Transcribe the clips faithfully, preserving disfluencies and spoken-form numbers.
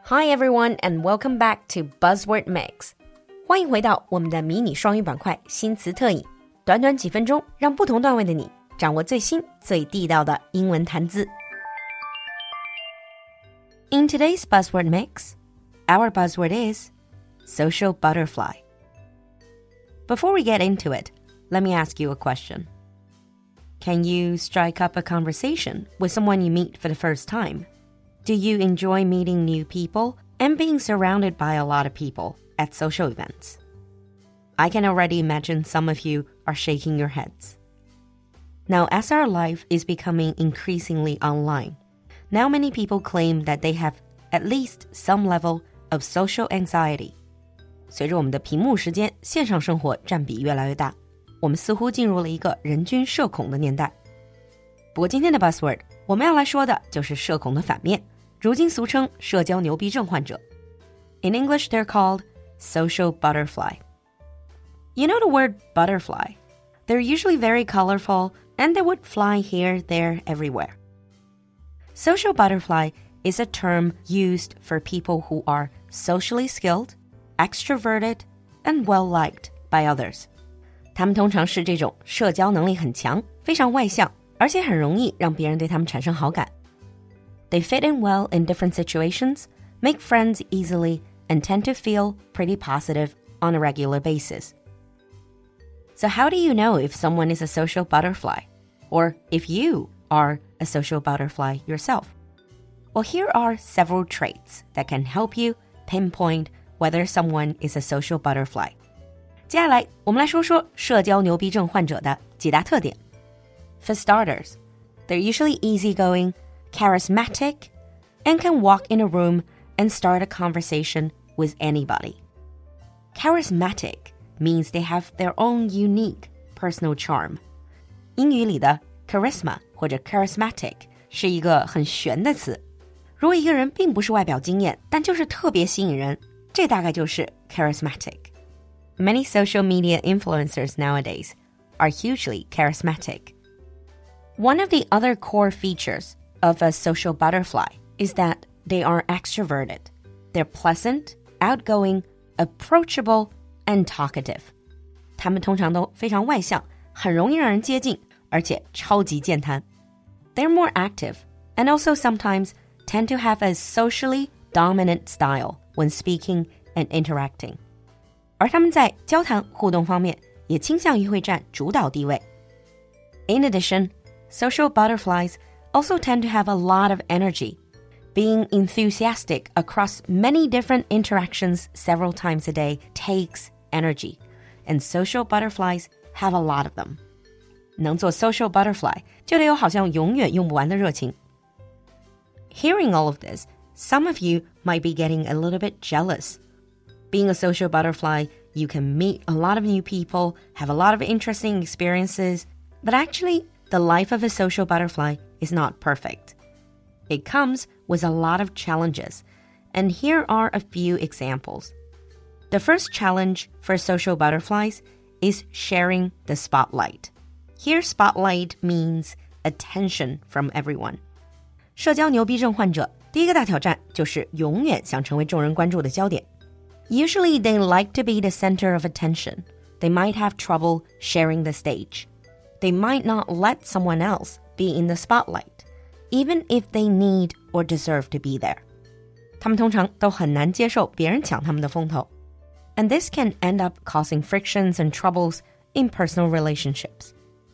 Hi everyone and welcome back to Buzzword Mix. 欢迎回到我们的迷你双语板块新词特饮，短短几分钟，让不同段位的你掌握最新最地道的英文谈资。In today's Buzzword Mix, our buzzword is social butterfly. Before we get into it, let me ask you a question. Can you strike up a conversation with someone you meet for the first time?Do you enjoy meeting new people and being surrounded by a lot of people at social events? I can already imagine some of you are shaking your heads. Now, as our life is becoming increasingly online, now many people claim that they have at least some level of social anxiety. 随着我们的屏幕时间，线上生活占比越来越大，我们似乎进入了一个人均社恐的年代。不过今天的 buzzword 我们要来说的就是社恐的反面，如今俗称社交牛逼症患者。In English, they're called social butterfly. You know the word butterfly? They're usually very colorful and they would fly here, there, everywhere. Social butterfly is a term used for people who are socially skilled, extroverted, and well-liked by others. 他们通常是这种社交能力很强，非常外向，而且很容易让别人对他们产生好感。They fit in well in different situations, make friends easily, and tend to feel pretty positive on a regular basis. So how do you know if someone is a social butterfly? Or if you are a social butterfly yourself? Well, here are several traits that can help you pinpoint whether someone is a social butterfly. 接下来，我们来说说社交牛逼症患者的几大特点。For starters, they're usually easygoing, charismatic, and can walk in a room and start a conversation with anybody. Charismatic means they have their own unique personal charm. 英语里的 charisma 或者 charismatic 是一个很玄的词。如果一个人并不是外表惊艳，但就是特别吸引人，这大概就是 charismatic. Many social media influencers nowadays are hugely charismatic. One of the other core features of a social butterfly is that they are extroverted. They're pleasant, outgoing, approachable, and talkative. 他们通常都非常外向，很容易让人接近，而且超级健谈。They're more active and also sometimes tend to have a socially dominant style when speaking and interacting. 而他们在交谈互动方面也倾向于会占主导地位。In addition, social butterflies also tend to have a lot of energy. Being enthusiastic across many different interactions several times a day takes energy, and social butterflies have a lot of them. 能做 social butterfly 就得有好像永远用不完的热情。Hearing all of this, some of you might be getting a little bit jealous. Being a social butterfly, you can meet a lot of new people, have a lot of interesting experiences, but actually, the life of a social butterfly is not perfect. It comes with a lot of challenges, and here are a few examples. The first challenge for social butterflies is sharing the spotlight. Here, spotlight means attention from everyone. 社交牛逼症患者第一个大挑战就是永远想成为众人关注的焦点。Usually, they like to be the center of attention. They might have trouble sharing the stage.They might not let someone else be in the spotlight, even if they need or deserve to be there. 他们通常都很难接受别人抢他们的风头。And this can end up causing frictions and troubles in personal relationships.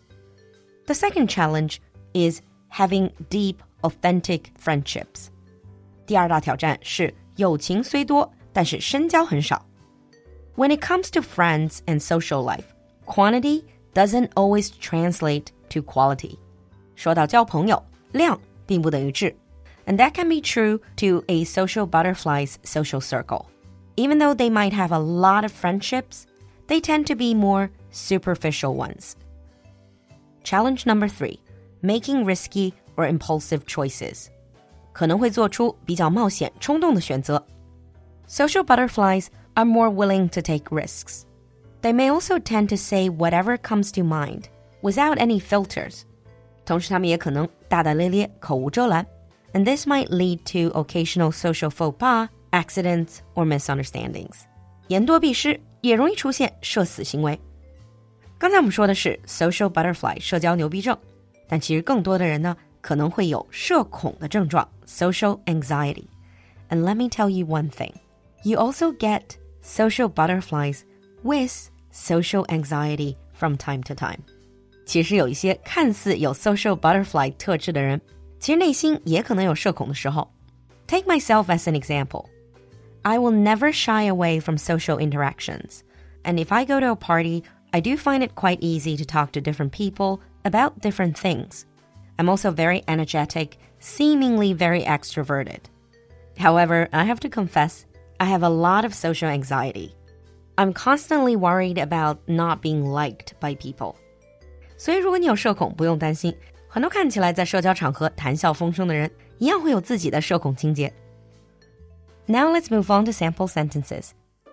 The second challenge is having deep, authentic friendships. 第二大挑战是友情虽多，但是深交很少。When it comes to friends and social life, quantity doesn't always translate to quality. 说到交朋友，量并不等于质。And that can be true to a social butterfly's social circle. Even though they might have a lot of friendships, they tend to be more superficial ones. Challenge number three, making risky or impulsive choices. 可能会做出比较冒险、冲动的选择。Social butterflies are more willing to take risks. They may also tend to say whatever comes to mind, without any filters. 同时他们也可能大大咧咧、口无遮拦。And this might lead to occasional social faux pas accidents, or misunderstandings. 言多必失，也容易出现社死行为。刚才我们说的是 social butterfly 社交牛逼症，但其实更多的人呢可能会有社恐的症状 social anxiety. And let me tell you one thing. You also get social butterflies with social anxiety from time to time. 其实有一些看似有 social butterfly 特质的人，其实内心也可能有社恐的时候。Take myself as an example. I will never shy away from social interactions. And if I go to a party, I do find it quite easy to talk to different people about different things. I'm also very energetic, seemingly very extroverted. However, I have to confess, I have a lot of social anxiety. I'm constantly worried about not being liked by people. 所以如果你有社恐，不用担心，很多看起来在社交场合谈笑风生的人，一样会有自己的社恐情节。Now let's move on to sample sentences.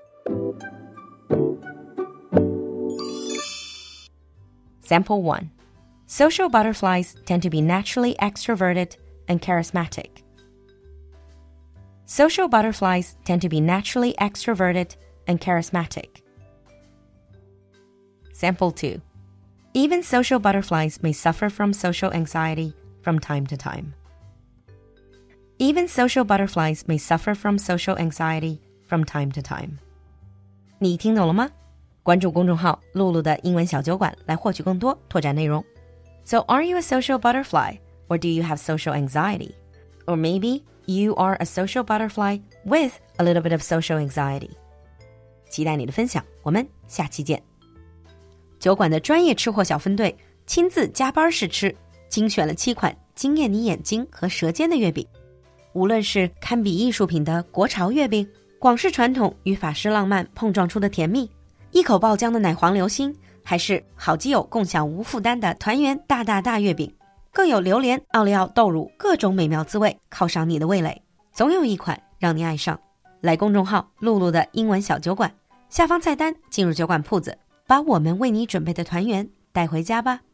Sample one. Social butterflies tend to be naturally extroverted and charismatic. Social butterflies tend to be naturally extroverted and charismatic. Sample two. Even social butterflies may suffer from social anxiety from time to time. Even social butterflies may suffer from social anxiety from time to time. 你听懂了吗？关注公众号露露的英文小酒馆来获取更多拓展内容。So are you a social butterfly, or do you have social anxiety? Or maybe you are a social butterfly with a little bit of social anxiety. 期待你的分享，我们下期见。酒馆的专业吃货小分队亲自加班试吃，精选了七款惊艳你眼睛和舌尖的月饼。无论是堪比艺术品的国潮月饼，广式传统与法式浪漫碰撞出的甜蜜，一口爆浆的奶黄流心，还是好基友共享无负担的团圆大大大月饼，更有榴莲、奥利奥、豆乳各种美妙滋味犒赏你的味蕾，总有一款让你爱上。来公众号露露的英文小酒馆，下方菜单进入酒馆铺子，把我们为你准备的团圆带回家吧。